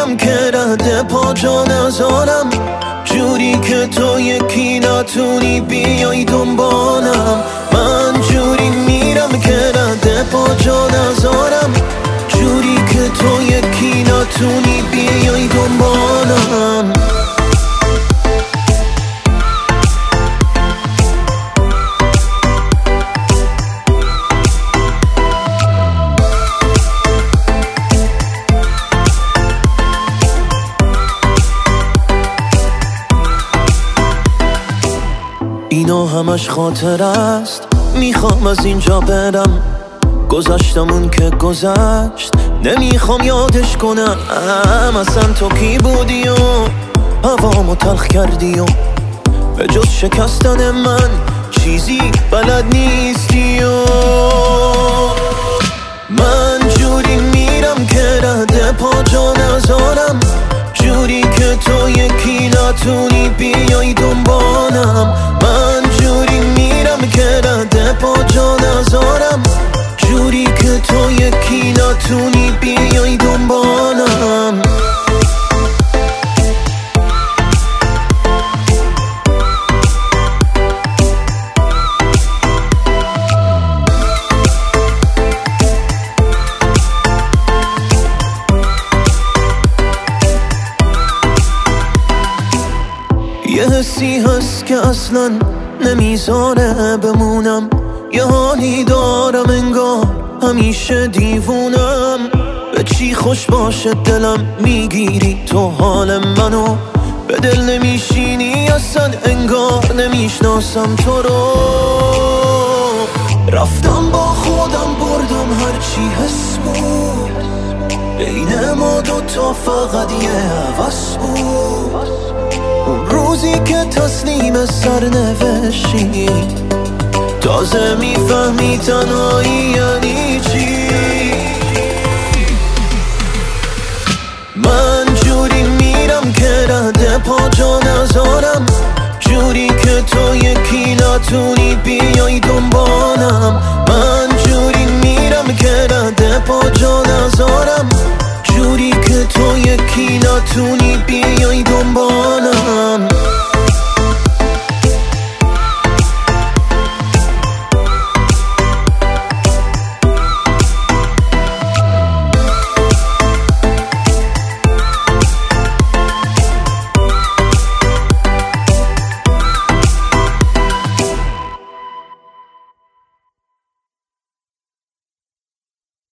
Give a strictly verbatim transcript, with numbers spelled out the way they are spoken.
میرم که رد پا جا نذارم، جوری که تو یکی نتونی بیای دنبالم. من جوری میرم که رد پا جا نذارم، جوری که تو یکی نتونی بیای دنبالم. اینا همش خاطر است، میخوام از اینجا برم. گذشتمون که گذشت نمیخوام یادش کنم. اصلا تو کی بودی و هوامو تلخ کردی و به جز شکستن من چیزی بلد نیستی و من جوری میرم که رد پا جا نذارم، جوری که تو یکی نتونی بیای دنبالم. من جوری میرم که رد پا جا نذارم، جوری که تو یکی نتونی بیای دنبالم. یه حسی هست که اصلا نمیذاره بمونم، یه حالی دارم انگار همیشه دیوونم. به چی خوش باشه دلم میگیری تو حال منو، به دل نمیشینی اصلا انگار نمیشناسم تو رو. رفتم با خودم بردم هرچی حس بود، بین ما دوتا فقط یه هوس بود. اون روزی که تسلیم سرنوشتی، تازه میفهمی تنهایی یعنی چی. من جوری میرم که رد پا جا نذارم، جوری که تو یکی نتونی بیای دنبالم. من جوری میرم که رد پا جا نذارم، جوری که تو یکی نتونی